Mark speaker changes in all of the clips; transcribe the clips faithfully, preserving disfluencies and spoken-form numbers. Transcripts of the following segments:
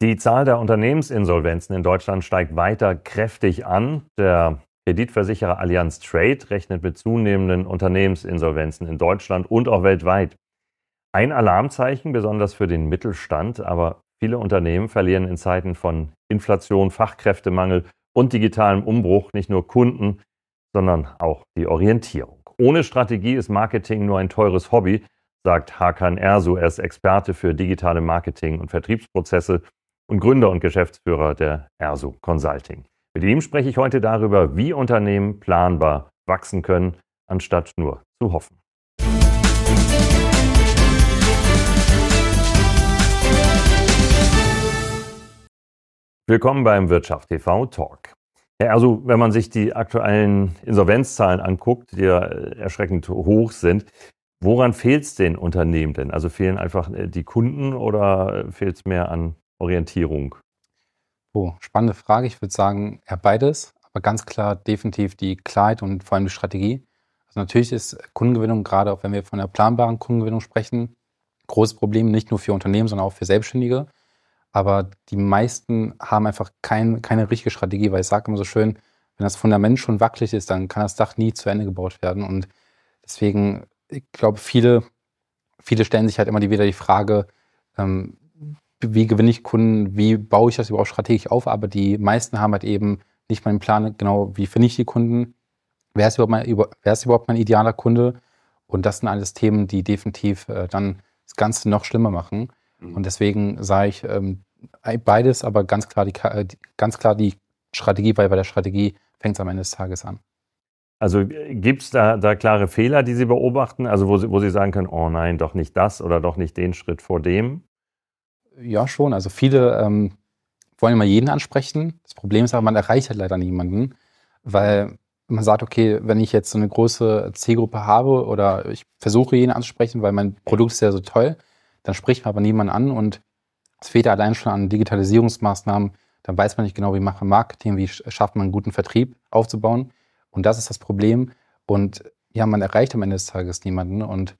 Speaker 1: Die Zahl der Unternehmensinsolvenzen in Deutschland steigt weiter kräftig an. Der Kreditversicherer Allianz Trade rechnet mit zunehmenden Unternehmensinsolvenzen in Deutschland und auch weltweit. Ein Alarmzeichen, besonders für den Mittelstand, aber viele Unternehmen verlieren in Zeiten von Inflation, Fachkräftemangel und digitalem Umbruch nicht nur Kunden, sondern auch die Orientierung. Ohne Strategie ist Marketing nur ein teures Hobby, sagt Hakan Ersu. Er ist Experte für digitale Marketing- und Vertriebsprozesse und Gründer und Geschäftsführer der Ersu Consulting. Mit ihm spreche ich heute darüber, wie Unternehmen planbar wachsen können, anstatt nur zu hoffen. Willkommen beim Wirtschaft T V Talk. Herr Ersu, wenn man sich die aktuellen Insolvenzzahlen anguckt, die ja erschreckend hoch sind, woran fehlt es den Unternehmen denn? Also fehlen einfach die Kunden oder fehlt es mehr an Orientierung?
Speaker 2: Oh, spannende Frage. Ich würde sagen, eher beides, aber ganz klar definitiv die Klarheit und vor allem die Strategie. Also natürlich ist Kundengewinnung, gerade auch wenn wir von der planbaren Kundengewinnung sprechen, großes Problem, nicht nur für Unternehmen, sondern auch für Selbstständige. Aber die meisten haben einfach kein, keine richtige Strategie, weil ich sage immer so schön, wenn das Fundament schon wackelig ist, dann kann das Dach nie zu Ende gebaut werden. Und deswegen, ich glaube, viele, viele stellen sich halt immer wieder die Frage, ähm, wie gewinne ich Kunden, wie baue ich das überhaupt strategisch auf, aber die meisten haben halt eben nicht mal einen Plan, genau, wie finde ich die Kunden, wer ist überhaupt mein, wer ist überhaupt mein idealer Kunde, und das sind alles Themen, die definitiv äh, dann das Ganze noch schlimmer machen. Mhm. Und deswegen sage ich ähm, beides, aber ganz klar die, ganz klar die Strategie, weil bei der Strategie fängt es am Ende des Tages an.
Speaker 1: Also gibt es da, da klare Fehler, die Sie beobachten, also wo Sie, wo Sie sagen können, oh nein, doch nicht das oder doch nicht den Schritt vor dem?
Speaker 2: Ja, schon. Also viele ähm, wollen immer jeden ansprechen. Das Problem ist aber, man erreicht halt leider niemanden, weil man sagt, okay, wenn ich jetzt so eine große Zielgruppe habe oder ich versuche jeden anzusprechen, weil mein Produkt ist ja so toll, dann spricht man aber niemanden an und es fehlt ja allein schon an Digitalisierungsmaßnahmen. Dann weiß man nicht genau, wie macht man Marketing, wie schafft man einen guten Vertrieb aufzubauen. Und das ist das Problem. Und ja, man erreicht am Ende des Tages niemanden und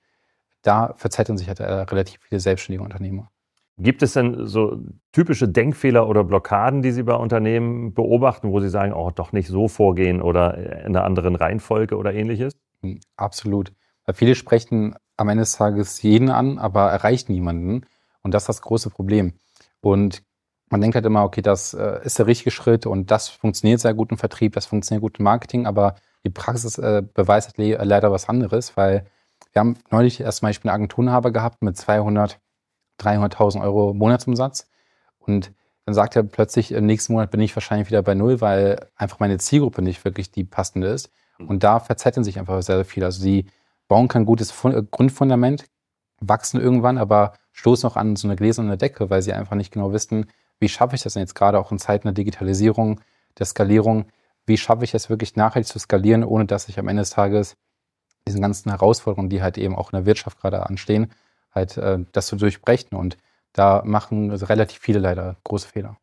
Speaker 2: da verzetteln sich halt relativ viele selbstständige Unternehmer.
Speaker 1: Gibt es denn so typische Denkfehler oder Blockaden, die Sie bei Unternehmen beobachten, wo Sie sagen, oh, doch nicht so vorgehen oder in einer anderen Reihenfolge oder ähnliches?
Speaker 2: Absolut. Weil viele sprechen am Ende des Tages jeden an, aber erreichen niemanden. Und das ist das große Problem. Und man denkt halt immer, okay, das äh, ist der richtige Schritt und das funktioniert sehr gut im Vertrieb, das funktioniert gut im Marketing, aber die Praxis äh, beweist halt le- leider was anderes, weil wir haben neulich erst mal einen Agenturenhaber gehabt mit zweihundert, dreihunderttausend Euro Monatsumsatz und dann sagt er plötzlich, im nächsten Monat bin ich wahrscheinlich wieder bei Null, weil einfach meine Zielgruppe nicht wirklich die passende ist. Und da verzetteln sich einfach sehr, sehr viel. Also sie bauen kein gutes Fund- Grundfundament, wachsen irgendwann, aber stoßen auch an so eine gläserne Decke, weil sie einfach nicht genau wissen, wie schaffe ich das denn jetzt gerade auch in Zeiten der Digitalisierung, der Skalierung, wie schaffe ich es wirklich nachhaltig zu skalieren, ohne dass ich am Ende des Tages diesen ganzen Herausforderungen, die halt eben auch in der Wirtschaft gerade anstehen, halt äh, das zu durchbrechen. Und da machen also relativ viele leider große Fehler.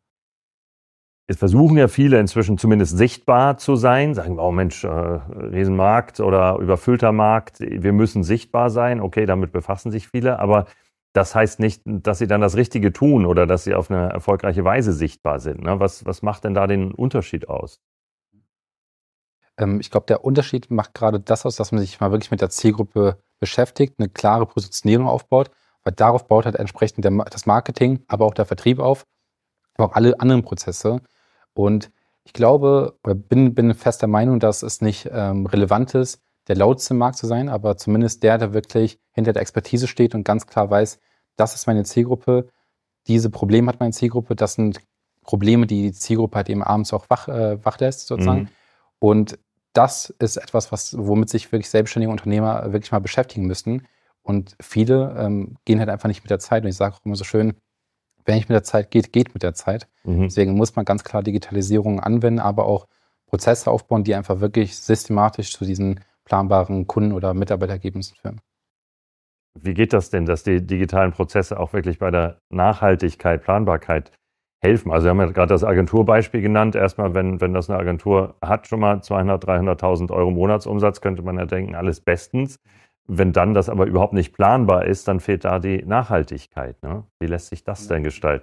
Speaker 1: Es versuchen ja viele inzwischen zumindest sichtbar zu sein, sagen, oh Mensch, äh, Riesenmarkt oder überfüllter Markt, wir müssen sichtbar sein. Okay, damit befassen sich viele, aber das heißt nicht, dass sie dann das Richtige tun oder dass sie auf eine erfolgreiche Weise sichtbar sind. Ne? Was, was macht denn da den Unterschied aus?
Speaker 2: Ähm, ich glaube, der Unterschied macht gerade das aus, dass man sich mal wirklich mit der Zielgruppe beschäftigt, eine klare Positionierung aufbaut, weil darauf baut halt entsprechend der, das Marketing, aber auch der Vertrieb auf, aber auch alle anderen Prozesse. Und ich glaube, oder bin, bin fest der Meinung, dass es nicht ähm, relevant ist, der lauteste Markt zu sein, aber zumindest der, der wirklich hinter der Expertise steht und ganz klar weiß, das ist meine Zielgruppe, diese Probleme hat meine Zielgruppe, das sind Probleme, die die Zielgruppe halt eben abends auch wach, äh, wach lässt sozusagen. Mhm. Und das ist etwas, was, womit sich wirklich selbstständige Unternehmer wirklich mal beschäftigen müssen. Und viele ähm, gehen halt einfach nicht mit der Zeit. Und ich sage auch immer so schön, wer nicht mit der Zeit geht, geht mit der Zeit. Mhm. Deswegen muss man ganz klar Digitalisierung anwenden, aber auch Prozesse aufbauen, die einfach wirklich systematisch zu diesen planbaren Kunden- oder Mitarbeitergebnissen führen.
Speaker 1: Wie geht das denn, dass die digitalen Prozesse auch wirklich bei der Nachhaltigkeit, Planbarkeit helfen? Also wir haben ja gerade das Agenturbeispiel genannt. Erstmal, wenn, wenn das eine Agentur hat, schon mal zweihundert, dreihunderttausend Euro Monatsumsatz, könnte man ja denken, alles bestens. Wenn dann das aber überhaupt nicht planbar ist, dann fehlt da die Nachhaltigkeit. Ne? Wie lässt sich das denn gestalten?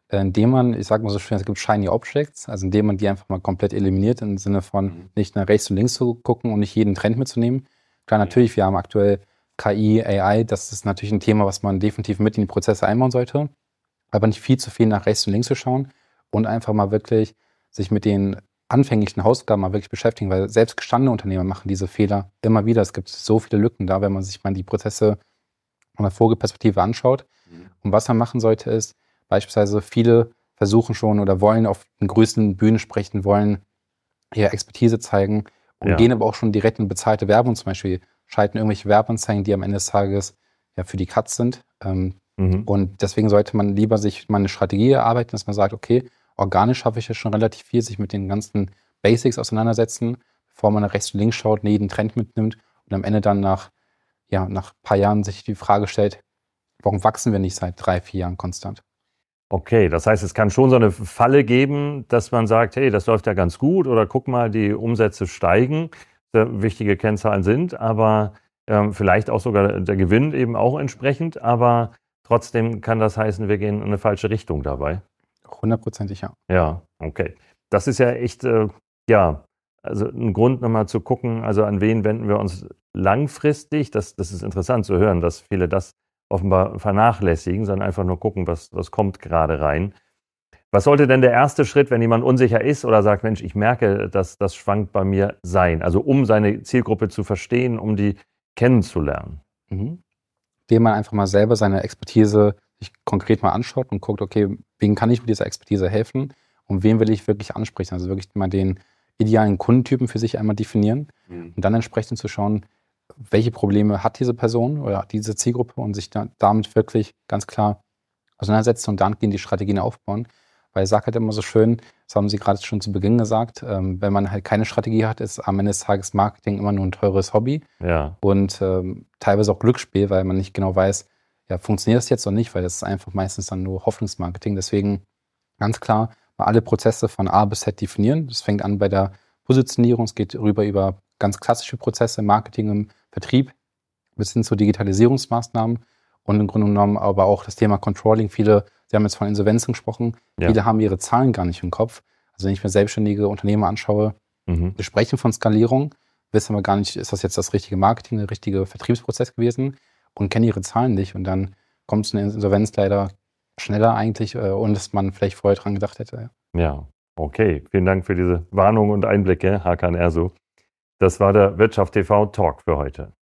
Speaker 2: indem man, ich sage mal so schön, es gibt Shiny Objects, also indem man die einfach mal komplett eliminiert, im Sinne von mhm. nicht nach rechts und links zu gucken und nicht jeden Trend mitzunehmen. Klar, natürlich, wir haben aktuell K I, A I, das ist natürlich ein Thema, was man definitiv mit in die Prozesse einbauen sollte, aber nicht viel zu viel nach rechts und links zu schauen und einfach mal wirklich sich mit den anfänglichen Hausaufgaben mal wirklich beschäftigen, weil selbst gestandene Unternehmer machen diese Fehler immer wieder. Es gibt so viele Lücken da, wenn man sich mal die Prozesse von der Vogelperspektive anschaut. Mhm. Und was man machen sollte, ist beispielsweise viele versuchen schon oder wollen auf den größten Bühnen sprechen, wollen ihre Expertise zeigen und ja. gehen aber auch schon direkt in bezahlte Werbung, zum Beispiel schalten irgendwelche Werbeanzeigen, die am Ende des Tages ja für die Katz sind. Ähm, mhm. Und deswegen sollte man lieber sich mal eine Strategie erarbeiten, dass man sagt, okay, organisch schaffe ich ja schon relativ viel, sich mit den ganzen Basics auseinandersetzen, bevor man nach rechts und links schaut, jeden Trend mitnimmt und am Ende dann nach, ja, nach ein paar Jahren sich die Frage stellt, warum wachsen wir nicht seit drei, vier Jahren konstant?
Speaker 1: Okay, das heißt, es kann schon so eine Falle geben, dass man sagt, hey, das läuft ja ganz gut oder guck mal, die Umsätze steigen, wichtige Kennzahlen sind, aber ähm, vielleicht auch sogar der Gewinn eben auch entsprechend, aber trotzdem kann das heißen, wir gehen in eine falsche Richtung dabei.
Speaker 2: Hundertprozentig, ja.
Speaker 1: Ja, okay. Das ist ja echt, äh, ja, also ein Grund nochmal zu gucken, also an wen wenden wir uns langfristig. Das, das ist interessant zu hören, dass viele das offenbar vernachlässigen, sondern einfach nur gucken, was, was kommt gerade rein. Was sollte denn der erste Schritt, wenn jemand unsicher ist oder sagt, Mensch, ich merke, dass das schwankt bei mir sein? Also um seine Zielgruppe zu verstehen, um die kennenzulernen.
Speaker 2: Mhm. Indem man einfach mal selber seine Expertise sich konkret mal anschaut und guckt, okay, wen kann ich mit dieser Expertise helfen und wen will ich wirklich ansprechen? Also wirklich mal den idealen Kundentypen für sich einmal definieren mhm. und dann entsprechend zu schauen, welche Probleme hat diese Person oder diese Zielgruppe und sich da, damit wirklich ganz klar auseinandersetzen und dann gehen die Strategien aufbauen. Weil ich sage halt immer so schön, das haben Sie gerade schon zu Beginn gesagt, ähm, wenn man halt keine Strategie hat, ist am Ende des Tages Marketing immer nur ein teures Hobby
Speaker 1: ja.
Speaker 2: und ähm, teilweise auch Glücksspiel, weil man nicht genau weiß, ja, funktioniert das jetzt oder nicht, weil das ist einfach meistens dann nur Hoffnungsmarketing. Deswegen ganz klar mal alle Prozesse von A bis Z definieren. Das fängt an bei der Positionierung, es geht rüber über ganz klassische Prozesse, Marketing im Vertrieb, bis hin zu Digitalisierungsmaßnahmen und im Grunde genommen aber auch das Thema Controlling. Viele, Sie haben jetzt von Insolvenzen gesprochen, ja. viele haben ihre Zahlen gar nicht im Kopf. Also wenn ich mir selbstständige Unternehmer anschaue, mhm. wir sprechen von Skalierung, wissen aber gar nicht, ist das jetzt das richtige Marketing, der richtige Vertriebsprozess gewesen und kennen ihre Zahlen nicht. Und dann kommt es zu einer Insolvenz leider schneller eigentlich, ohne dass man vielleicht vorher dran gedacht hätte.
Speaker 1: Ja. ja, okay. Vielen Dank für diese Warnung und Einblicke, Hakan Ersoy. Das war der Wirtschaft T V Talk für heute.